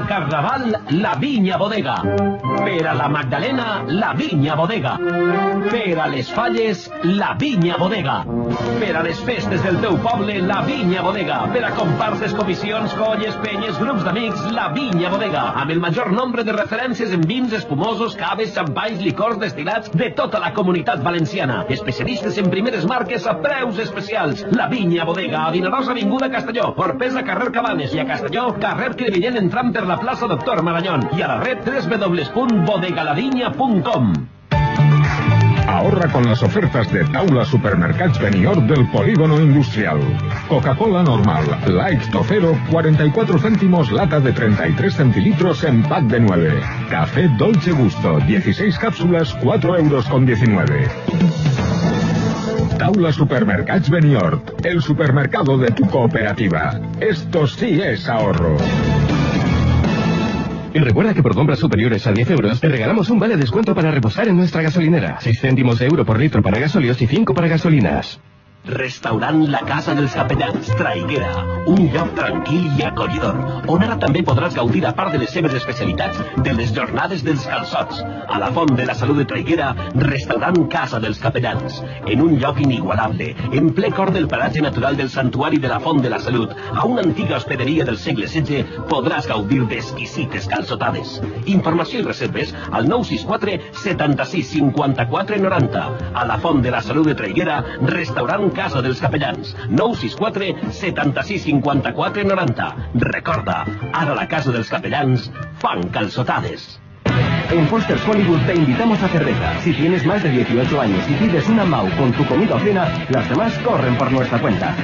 Pel Carnaval, la Vinya Bodega. Per a la Magdalena, la Vinya Bodega. Per a les Falles, la Vinya Bodega. Per a les festes del teu poble, la Vinya Bodega. Per a comparses, comissions, colles, penyes, grups d'amics, la Vinya Bodega. Amb el major nombre de referències en vins, espumosos, caves, xampanys, licors destilats de tota la comunitat valenciana. Especialistes en primeres marques a preus especials. La Vinya Bodega, a Vinaròs, avinguda Castelló. Orpesa, carrer Cabanes, i a Castelló, carrer Crevillent, entrant per la plaça Doctor Maranyón. I a la red www.bodegalavinya.com. Ahorra con las ofertas de Taula Supermercats Benidorm del Polígono Industrial. Coca-Cola normal, Light o Cero, 44 céntimos lata de 33 centilitros en pack de 9. Café Dolce Gusto, 16 cápsulas, 4,19 €. Taula Supermercats Benidorm, el supermercado de tu cooperativa. Esto sí es ahorro. Y recuerda que por compras superiores a 10 euros te regalamos un vale de descuento para reposar en nuestra gasolinera. 6 céntimos de euro por litro para gasolios y 5 para gasolinas. Restaurant La Casa dels Capellans, Traiguera, un lloc tranquil i acollidor, on ara també podràs gaudir, a part de les seves especialitats, de les jornades dels calçots. A la Font de la Salut de Traiguera, Restaurant Casa dels Capellans, en un lloc inigualable, en ple cor del paratge natural del Santuari de la Font de la Salut, a una antiga hospederia del segle XVI, podràs gaudir d'exquisites calçotades. Informació i reserves al 964 76 54 90. A la Font de la Salut de Traiguera, Restaurant Casa dels Capellans, 964 76 54 90. Recorda, ara la Casa dels Capellans fan calzotades. En Foster's Hollywood te invitamos a cerveza. Si tienes más de 18 años y pides una Mau con tu comida o cena, las demás corren por nuestra cuenta.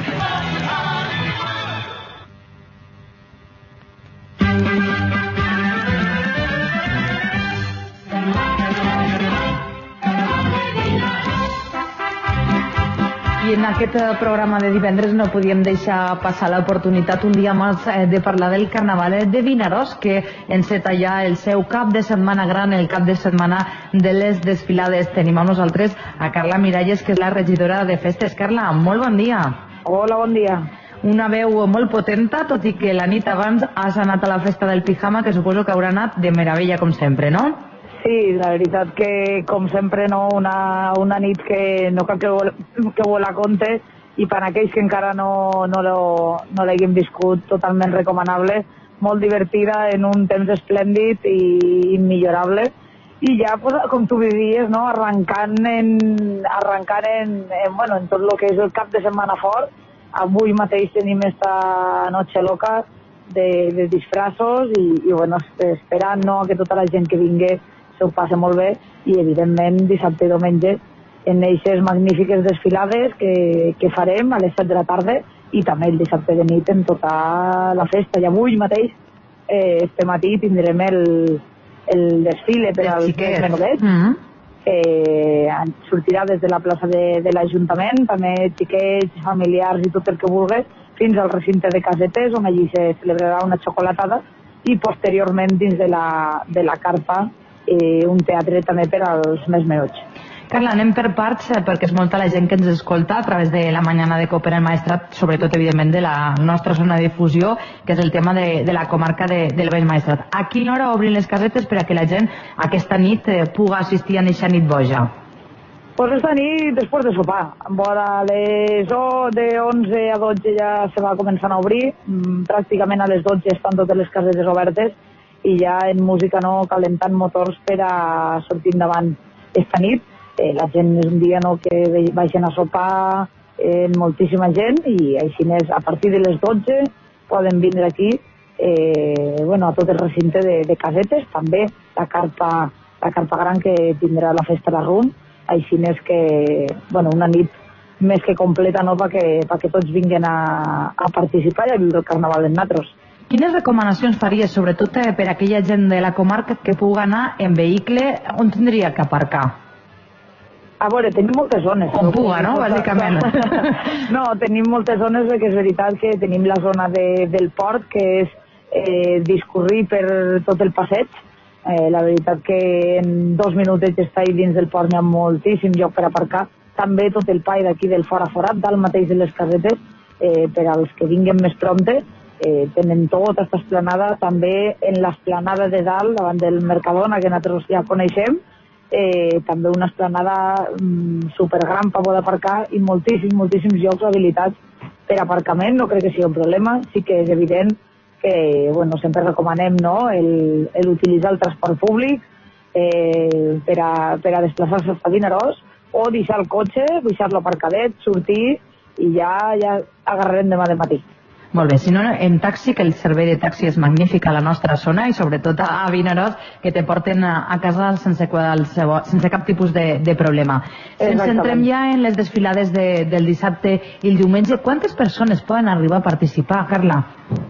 I en aquest programa de divendres no podíem deixar passar l'oportunitat un dia més de parlar del Carnaval de Vinaròs, que enceta ja el seu cap de setmana gran, el cap de setmana de les desfilades. Tenim amb nosaltres a Carla Miralles, que és la regidora de festes. Carla, molt bon dia. Hola, bon dia. Una veu molt potenta, tot i que la nit abans has anat a la festa del pijama, que suposo que haurà anat de meravella com sempre, no? Sí, la veritat que, com sempre, no, una nit que no cal que vol a compte, i per aquells que encara no l'haguem viscut, totalment recomanable, molt divertida, en un temps esplèndid i immillorable. I ja, pues, com tu diries, no, arrencant en tot el que és el cap de setmana fort. Avui mateix tenim esta noche loca de disfrazos i bueno, esperant, no, que tota la gent que vingui ho passa molt bé, i evidentment dissabte i diumenge en eixes magnífiques desfilades que farem a les 7 de la tarda, i també el dissabte de nit en tota la festa. I avui mateix, este matí, tindrem el desfile per als menudets. Sortirà des de la plaça de l'Ajuntament, també xiquets, familiars i tot el que vulguis, fins al recinte de casetes, on allí se celebrarà una xocolatada, i posteriorment dins de la carpa un teatre també per als més menuts. Carla, anem per parts, perquè és molta la gent que ens escolta a través de la Mañana de Copa en el Maestrat, sobretot, evidentment, de la nostra zona de difusió, que és el tema de la comarca del Baix Maestrat. A quina hora obrin les casetes per a que la gent aquesta nit pugui assistir a aquesta nit boja? Pues esta nit, després de sopar, vora les de 11 a 12 ja se va començant a obrir, pràcticament a les 12 estan totes les casetes obertes, i ja en música, no, calentant motors per a sortir endavant esta nit. La gent és un dia, no, que vagin a sopar moltíssima gent, i així a partir de les 12 poden vindre aquí a tot el recinte de casetes, també la carpa gran que tindrà la festa de Rum, així que una nit més que completa, no, perquè tots vinguin a participar i a viure el Carnaval en natros. Quines recomanacions faries, sobretot per a aquella gent de la comarca que pugui anar en vehicle, on tindria que aparcar? A veure, tenim moltes zones. On puga, no?, bàsicament. No, tenim moltes zones, perquè és veritat que tenim la zona del port, que és discorrir per tot el passeig. La veritat que en 2 minutets està ahí dins del port, hi ha moltíssim lloc per aparcar. També tot el pai d'aquí del Fora Forat, dalt mateix de les casetes, per als que vinguen més prompte. tenen tota aquesta esplanada, també en l'esplanada de dalt, davant del Mercadona, que nosaltres ja coneixem, també una esplanada supergran per poder aparcar i moltíssims llocs habilitats per aparcament. No crec que sigui un problema. Sí que és evident que sempre recomanem utilitzar el transport públic per a desplaçar-se a Vinaròs, o deixar el cotxe, deixar-lo aparcadet, sortir i ja agarrarem demà de matí. Molt bé, si no, en taxi, que el servei de taxi és magnífic a la nostra zona i sobretot a Vinaròs, que te porten a casa sense cap tipus de problema. Ens centrem ja en les desfilades del dissabte i el diumenge. Quantes persones poden arribar a participar, Carla?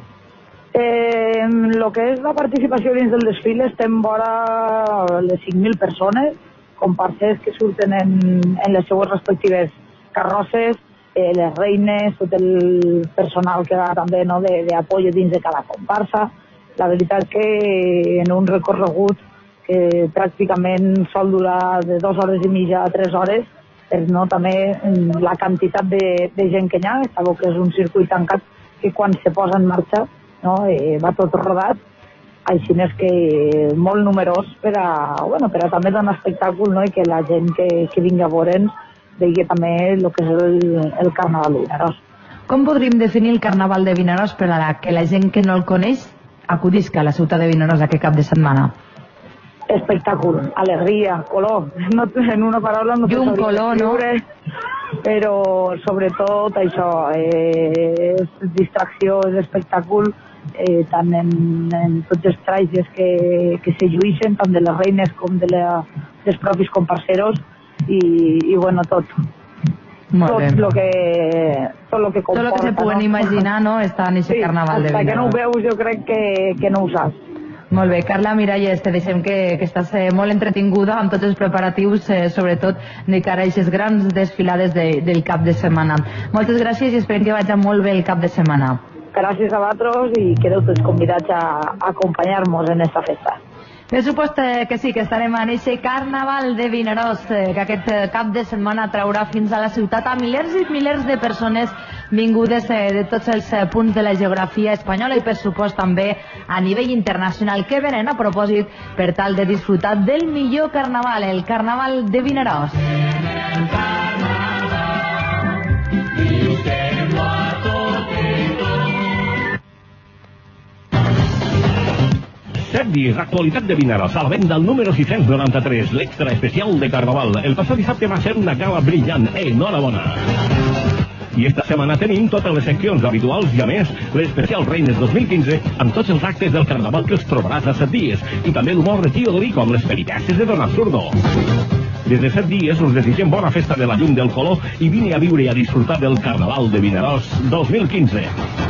El que és la participació dins del desfile estem vora les 5.000 persones, comparsers que surten en les seues respectives carrosses, les reines, tot el personal que va també d'apoyo dins de cada comparsa. La veritat que en un recorregut que pràcticament sol durar de 2 hores i mitja a 3 hores, per també la quantitat de gent que hi ha, sabeu que és un circuit tancat que quan se posa en marxa va tot rodat, així és que molt numerós per a també donar espectacle i que la gent que vingui a veure'ns vegi també el que és el Carnaval de Vinaròs. Com podríem definir el Carnaval de Vinaròs per a que la gent que no el coneix acudisca a la ciutat de Vinaròs aquest cap de setmana? Espectacle, alegria, color. En una paraula no un color, no? Però sobretot això, és distracció, és espectacle, tant en tots els trajes que se lluïxen, tant de les reines com dels propis comparseros, i tot. Tot lo que comporta. Tot el que se puguen imaginar, no?, està en aquest Carnaval de Vinaròs. Hasta que no ho veus, jo crec que no ho saps. Molt bé, Carla Miralles, te deixem que estàs molt entretinguda amb tots els preparatius, sobretot de cara a aquestes grans desfilades del cap de setmana. Moltes gràcies i esperem que vagi molt bé el cap de setmana. Gràcies a vosaltres i quedeu tots convidats a acompanyar-nos en esta festa. Per supost que sí, que estarem en aquest Carnaval de Vinaròs, que aquest cap de setmana traurà fins a la ciutat a milers i milers de persones vingudes de tots els punts de la geografia espanyola i per supost també a nivell internacional, que venen a propòsit per tal de disfrutar del millor carnaval, el Carnaval de Vinaròs. 7 dies, actualitat de Vinaròs, a la venda al número 693, l'extra especial de Carnaval. El passat dissabte va ser una gala brillant, enhorabona. I esta setmana tenim totes les seccions habituals i, a més, l'especial Reines 2015 amb tots els actes del Carnaval que els trobaràs a 7 dies i també l'humor de Tío Dorico amb les peripècies de Don Absurdo. Des de 7 dies us desitgem bona festa de la llum del color i vine a viure i a disfrutar del Carnaval de Vinaròs 2015.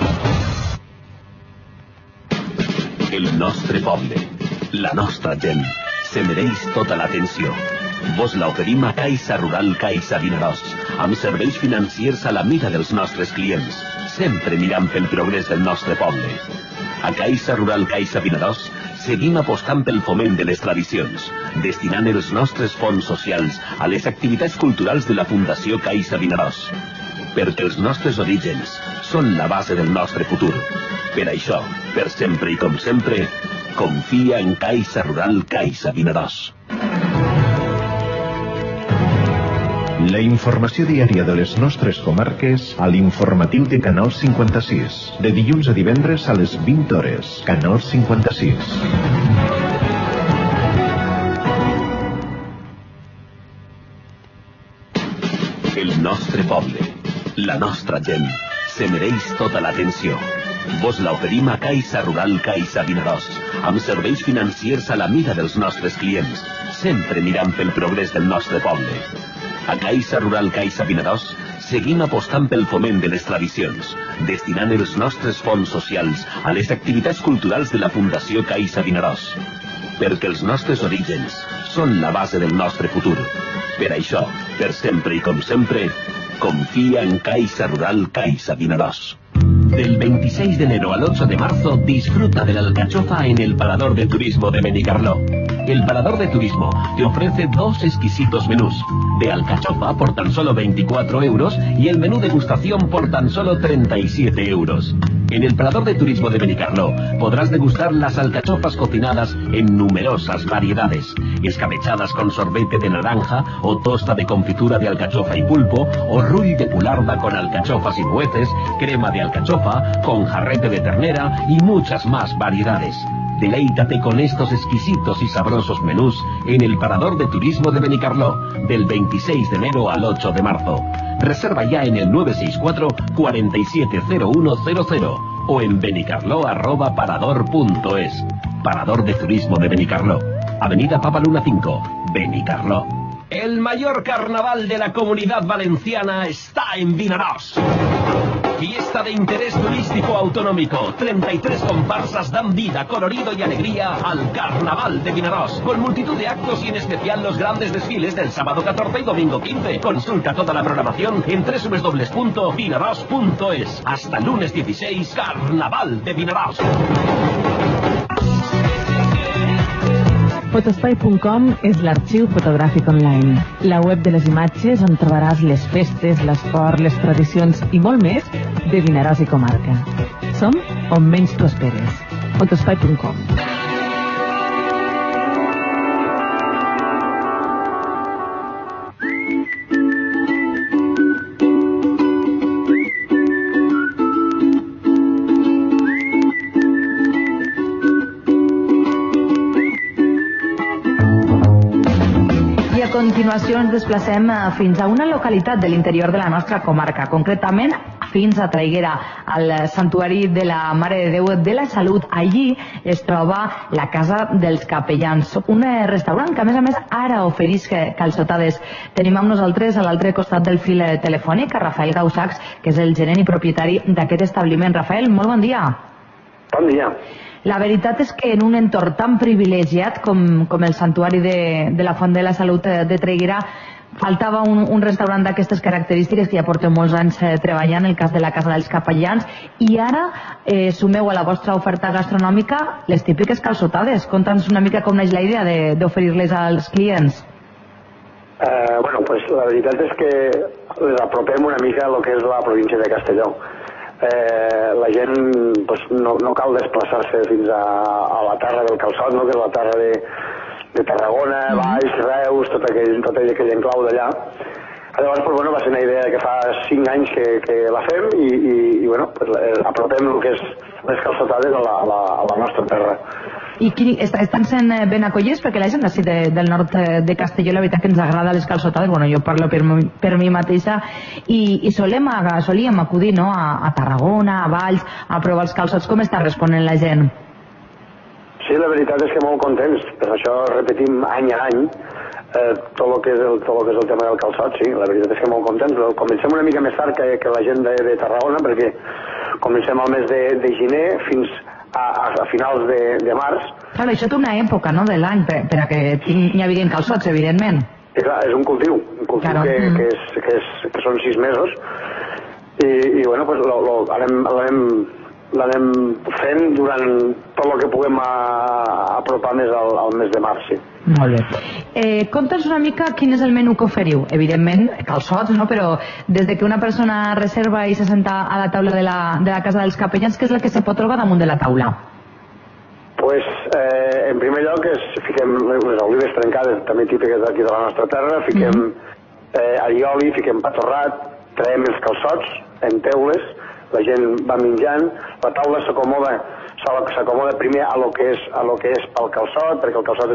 El nostre poble, la nostra gent, se mereix tota l'atenció. Vos l'oferim a Caixa Rural Caixa Vinaròs, amb serveis financiers a la mida dels nostres clients, sempre mirant pel progrés del nostre poble. A Caixa Rural Caixa Vinaròs seguim apostant pel foment de les tradicions, destinant els nostres fons socials a les activitats culturals de la Fundació Caixa Vinaròs, perquè els nostres orígens són la base del nostre futur. Per això, per sempre i com sempre, confia en Caixa Rural Caixa Vinaròs. La informació diària de les nostres comarques a l'informatiu de Canal 56. De dilluns a divendres a les 20 hores. Canal 56. El nostre poble, la nostra gent, se mereix tota l'atenció. Vos l'oferim a Caixa Rural Caixa Vinaròs, amb serveis financiers a la mida dels nostres clients, sempre mirant pel progrés del nostre poble. A Caixa Rural Caixa Vinaròs seguim apostant pel foment de les tradicions, destinant els nostres fons socials a les activitats culturals de la Fundació Caixa Vinaròs, perquè els nostres orígens són la base del nostre futur. Per això, per sempre i com sempre, confía en Caixa Rural Caixa Vinaròs. Del 26 de enero al 8 de marzo, disfruta de la alcachofa en el Parador de Turismo de Benicarló. El Parador de Turismo te ofrece 2 exquisitos menús, de alcachofa por tan solo 24 euros y el menú degustación por tan solo 37 euros. En el Parador de Turismo de Benicarló podrás degustar las alcachofas cocinadas en numerosas variedades, escabechadas con sorbete de naranja o tosta de confitura de alcachofa y pulpo, o rull de pularda con alcachofas y nueces, crema de alcachofa, con jarrete de ternera y muchas más variedades. Deleítate con estos exquisitos y sabrosos menús en el Parador de Turismo de Benicarló, del 26 de enero al 8 de marzo. Reserva ya en el 964 470100 o en benicarló@parador.es. Parador de Turismo de Benicarló, Avenida Papaluna 5, Benicarló. El mayor carnaval de la Comunidad Valenciana está en Vinaròs. Fiesta de interés turístico autonómico. 33 comparsas dan vida, colorido y alegría al Carnaval de Vinaròs, con multitud de actos y en especial los grandes desfiles del sábado 14 y domingo 15. Consulta toda la programación en www.vinaròs.es. Hasta el lunes 16, Carnaval de Vinaròs. Fotospai.com és l'arxiu fotogràfic online, la web de les imatges on trobaràs les festes, l'esport, les tradicions i molt més de Vinaròs i comarca. Som on menys t'ho esperes. Fotospai.com. A continuació ens desplacem fins a una localitat de l'interior de la nostra comarca, concretament fins a Traiguera, al santuari de la Mare de Déu de la Salut. Allí es troba la Casa dels Capellans, un restaurant que a més ara ofereix calçotades. Tenim amb nosaltres a l'altre costat del fil telefònic a Rafael Gausacs, que és el gerent i propietari d'aquest establiment. Rafael, molt bon dia. Bon dia. La veritat és que en un entorn tan privilegiat com el santuari de la Font de la Salut de Traiguera faltava un restaurant d'aquestes característiques que ja porta molts anys treballant, el cas de la Casa dels Capellans, i ara sumeu a la vostra oferta gastronòmica les típiques calçotades. Conta'ns una mica com neix la idea d'oferir-les als clients. Bueno, pues la veritat és que les apropem una mica a lo que és la província de Castelló. La gent pues, no cal desplaçar-se fins a la terra del calçot, no? Que és la terra de Tarragona, Valls, Reus, tot aquell enclau d'allà. Llavors pues, bueno, va ser una idea que fa 5 anys que la fem i bueno, pues, apropem el que és les calçotades a la nostra terra. I estan sent ben acollits? Perquè la gent d'ací del nord de Castelló, la veritat que ens agrada les calçotades. Bueno, jo parlo per mi mateixa i solíem acudir, no?, a Tarragona, a Valls, a provar els calçots. Com està responent la gent? Sí, la veritat és que molt contents. Per això repetim any a any tot el que és el tema del calçot, sí. La veritat és que molt contents. Comencem una mica més tard que la gent de Tarragona, perquè comencem al mes de gener fins a finals de març. Clar, això té una època, no?, de l'any per a que hi hagi calçots, evidentment. I clar, és un cultiu claro. que són 6 mesos i bueno, pues l'anem fent durant tot el que puguem apropar més al mes de març, sí. Molt bé. Conta'ns una mica quin és el menú que oferiu. Evidentment, calçots, no?, però des de que una persona reserva i se senta a la taula de la Casa dels Capellans, què és el que se pot trobar damunt de la taula? Pues, en primer lloc, fiquem les olives trencades, també típiques d'aquí de la nostra terra, fiquem allioli, fiquem pa torrat, traiem els calçots en teules, la gent va menjant, la taula s'acomoda primer a lo que és pel calçot, perquè el calçot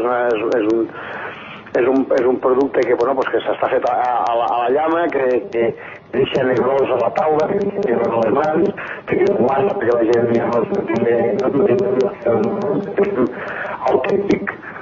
és un producte que, bueno, pues que s'està fet a la llama, que deixa negrós a la taula, que a les mans, que guarda perquè la gent no autèntic.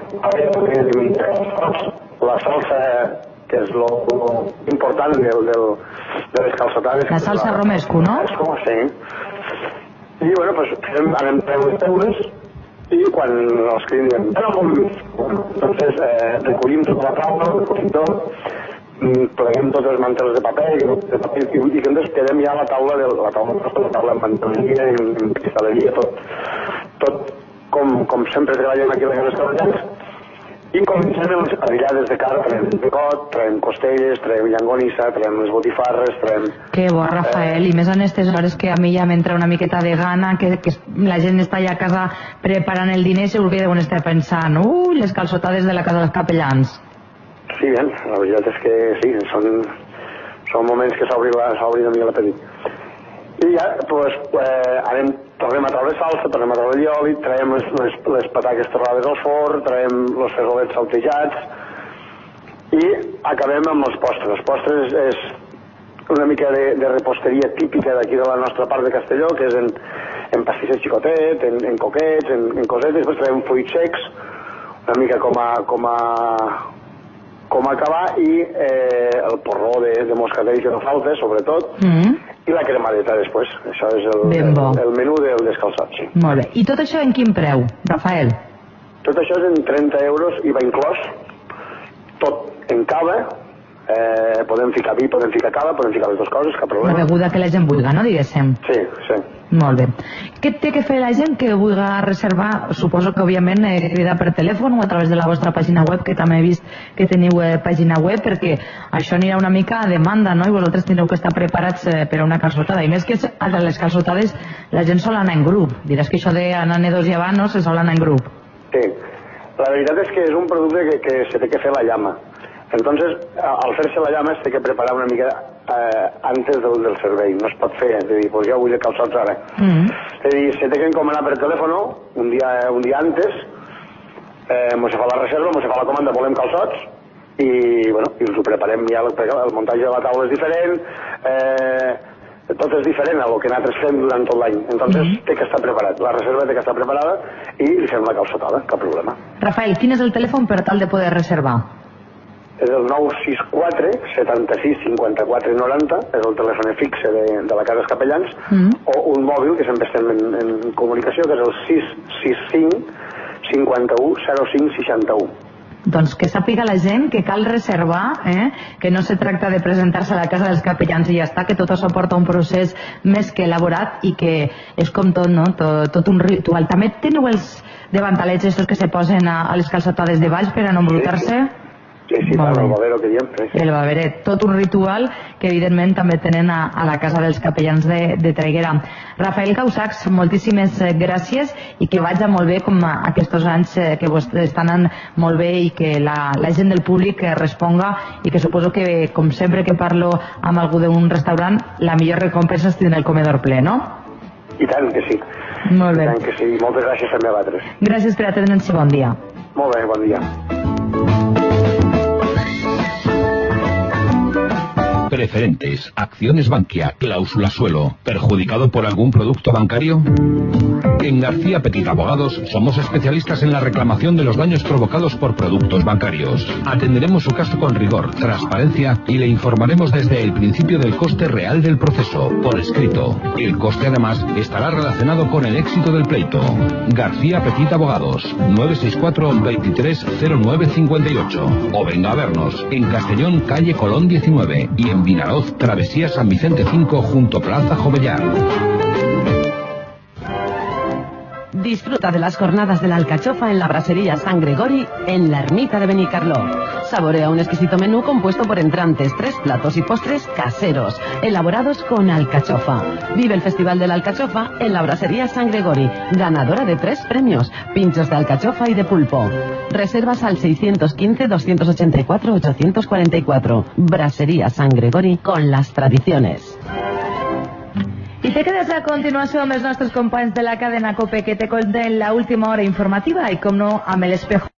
La salsa, que és lo important de les calçotades. La salsa romesco, no? Sí. I bueno, pues anem traient les teules i quan els clients diuen entonces recollim tota la taula, pleguem tots els mantels de paper i que ens quedem ja a la taula en manteleria i en cristal·leria, tot com sempre treballem aquí a les restaurants. I comencem les parrillades de carn, traiem picot, traiem costelles, traiem llangonissa, traiem les botifarres, traiem... Que bo, Rafael, i més en aquestes hores que a mi ja m'entra una miqueta de gana, que la gent està ja a casa preparant el diner, segur que deuen estar pensant, les calçotades de la casa dels capellans. Sí, bé, la veritat és que sí, són moments que s'obri una mica l'apetit. I ja, doncs, tornem a treure salsa, tornem a treure llioli, traiem les pataques torrades al forn, traiem els fesolets saltejats i acabem amb els postres. Els postres és una mica de reposteria típica d'aquí de la nostra part de Castelló, que és en pastisset xicotet, en coquets, en cosetes, després traiem fruits secs, una mica com a acabar, i el porró de moscatell que no falta, sobretot, i la cremadeta després. Això és el menú del descalçat, sí. Molt bé. I tot això en quin preu, Rafael? Tot això és en 30 euros i va inclòs tot en cava. Podem ficar vi, podem ficar cava, podem ficar les dues coses, cap problema. La beguda que la gent vulga, no, diguéssim? Sí, sí. Molt bé. Què té que fer la gent que vulgui reservar? Suposo que, òbviament, cridar per telèfon o a través de la vostra pàgina web, que també he vist que teniu pàgina web, perquè això anirà una mica a demanda, no? I vosaltres teniu que estar preparats per a una calçotada. I més que a les calçotades la gent sol anar en grup. Diràs que això d'anar dos i avant, no? Se sol anar en grup. Sí. La veritat és que és un producte que se té que fer la llama. Entonces, al fer-se la llama es té que preparar una mica antes del servei. No es pot fer, és a dir, pues jo vull calçots ara. És a dir, se té que encomanar per telèfon un dia antes, mos se fa la reserva, mos se fa la comanda, volem calçots, i us ho preparem ja, perquè el muntatge de la taula és diferent, tot és diferent a lo que nosaltres fem durant tot l'any. Entonces té que estar preparat, la reserva té que estar preparada i li fem la calçotada, cap problema. Rafael, quin és el telèfon per tal de poder reservar? És el 964 76 54 90, és el telèfon fixe de la Casa dels Capellans, o un mòbil, que sempre estem en comunicació, que és el 665 51 05 61. Doncs que sàpiga la gent que cal reservar, que no se tracta de presentar-se a la Casa dels Capellans i ja està, que tot això porta un procés més que elaborat i que és com tot, no? Tot un ritual. També teniu els davantalets estos que se posen a les calçotades de baix per a no embrutar-se? Sí, el babero que diem. El baberet, tot un ritual que evidentment també tenen a la Casa dels Capellans de Traiguera. Rafael Causacs, moltíssimes gràcies i que vagi molt bé com aquests anys que estan anant molt bé i que la gent del públic responga i que suposo que, com sempre que parlo amb algú d'un restaurant, la millor recompensa és tenir el comedor ple, no? I tant que sí. Molt bé. I tant que sí. Moltes gràcies també a vosaltres. Gràcies per atendre'ns i bon dia. Molt bé, bon dia. Preferentes, acciones Bankia, cláusula suelo, ¿perjudicado por algún producto bancario? En García Petit Abogados somos especialistas en la reclamación de los daños provocados por productos bancarios. Atenderemos su caso con rigor, transparencia y le informaremos desde el principio del coste real del proceso, por escrito. El coste además estará relacionado con el éxito del pleito. García Petit Abogados, 964 23 09 58. O venga a vernos en Castellón, calle Colón 19 y en Vinaroz, Travesía San Vicente 5 junto Plaza Jovellar. Disfruta de las jornadas de la alcachofa en la Brasería San Gregori en la ermita de Benicarló. Saborea un exquisito menú compuesto por entrantes, 3 platos y postres caseros, elaborados con alcachofa. Vive el Festival de la Alcachofa en la Brasería San Gregori, ganadora de 3 premios, pinchos de alcachofa y de pulpo. Reservas al 615-284-844. Brasería San Gregori con las tradiciones. I te quedes a continuació amb els nostres companys de la cadena COPE que te conten la última hora informativa i, com no, amb l'Espejo.